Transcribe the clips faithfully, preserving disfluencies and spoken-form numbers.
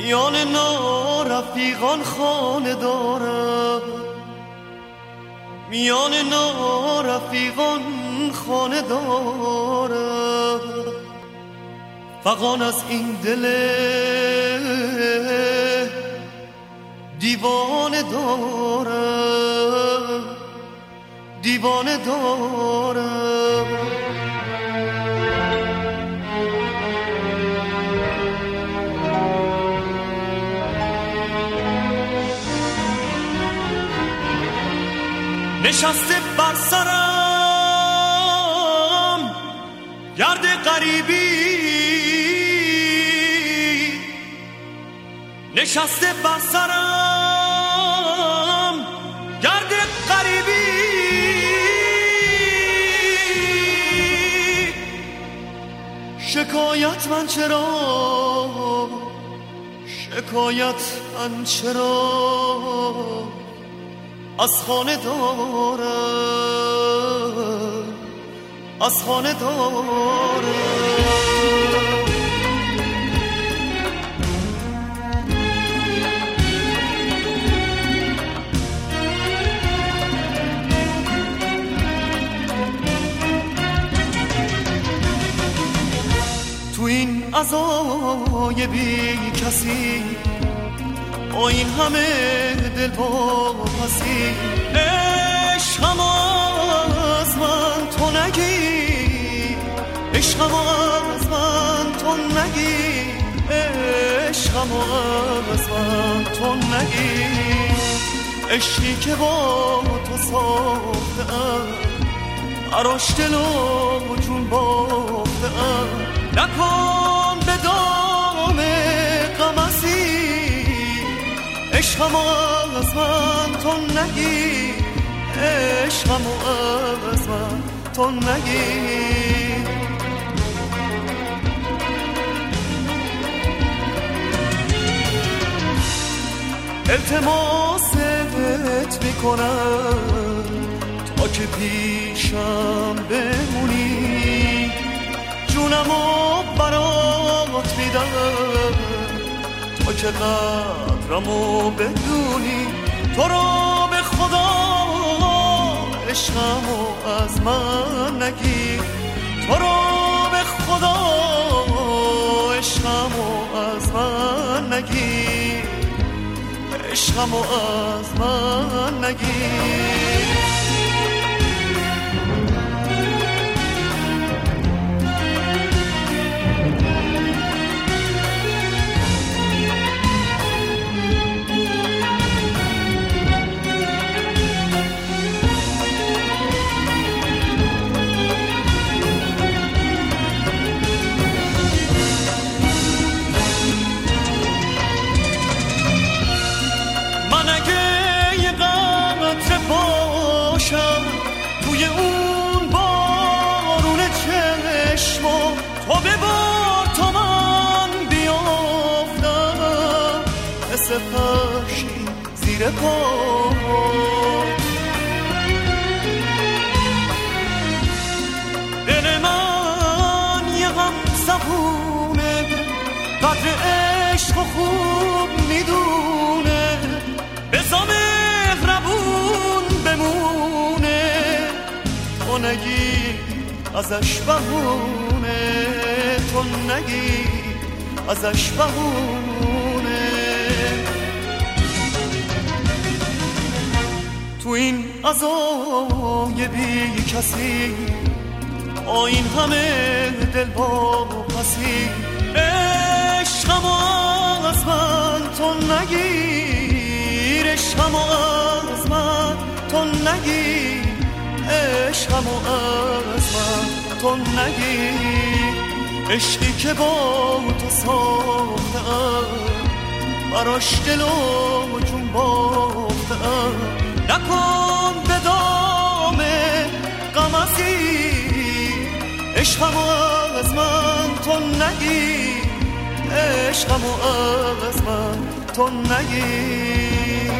میان نارفیقان خانه دارم، میان نارفیقان خانه دارم، فغان از این دل دیوانه دارم، دیوانه دارم. نشسته بر سرم گرد غریبی، نشسته بر سرم گرد غریبی، شکایت من چرا، شکایت من چرا از خانه دارم، از خانه دارم. تو این عزای بی کسی، با این همه دل با پسی، عشقم از من تو نگی، عشقم از من تو نگی، عشقم از من تو نگی. عشقی که با تو ساختم، براش دل و جون باختم، نکن به دام غمزی، عشقم از من تو نگی، عشقم از من تو نگی. التماست میکنم تا که پیشم بمونی، جونمو برات میدم تا که قدرمو بدونی. تو رو به خدا عشقمو از من نگی، تو رو به خدا عشقمو از من نگی، عشقمو از من نگی. توی اون بارون چشمو تو ببار تا من بیافتم، مثل فرشی زیر پا. دل من یه غم زبونه، قدر عشق و خوب میدونه، بزا مهربون بمونه، تو نگی ازش بهونه، تو نگی ازش بهونه. تو این عزای بی کسی، با این همه دل با پسی، عشقم از من تو نگیر، عشقم از من تو نگیر، عشقم از من تو نگیر. عشقی که با تو ساختم، براش دل و جون باختم، نکن به دام غمزی، عشقم از من تو نگیر، عشقم از من تو نگیر.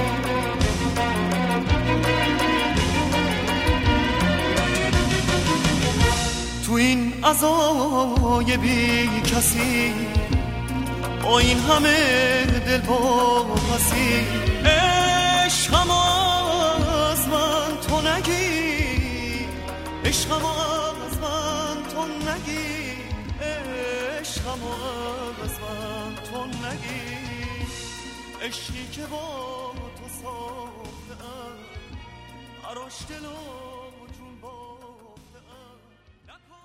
تو این عزای بی کسی، با این همه دل واپسی عشقم از من تو نگی عشقم از من تو نگی عشقم از من تو نگی عشقی که با تو ساختم براش دل و جون باختم